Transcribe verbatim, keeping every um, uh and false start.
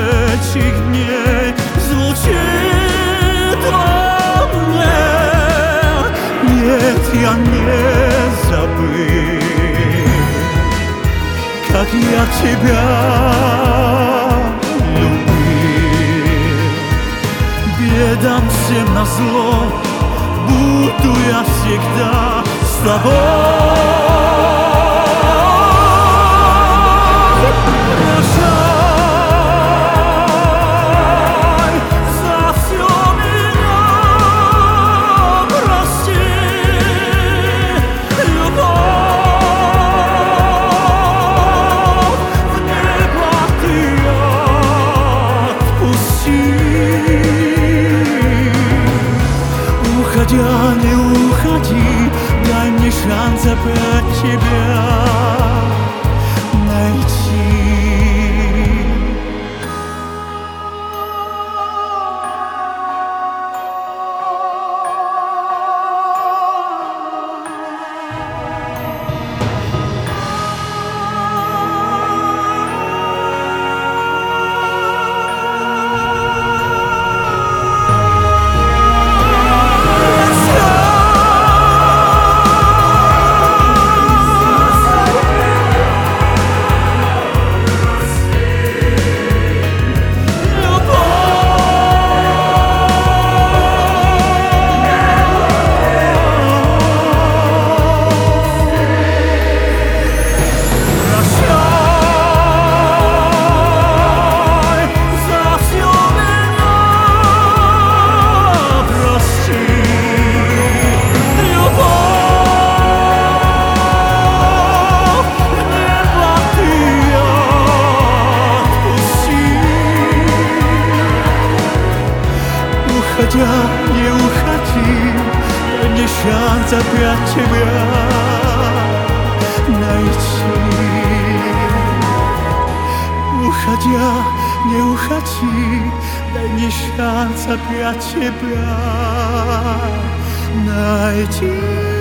этих дней звучит во мне. Нет, я не забыл, как я тебя любил. Бедам всем назло буду я всегда с тобой. Прощай, за всё меня прости, любовь в небо ты отпусти. Уходя, не уходи, дай мне шанс опять тебя найти. Уходя, не уходи, дай мне шанс опять тебя найти. Уходя, не уходи, дай мне шанс опять тебя найти.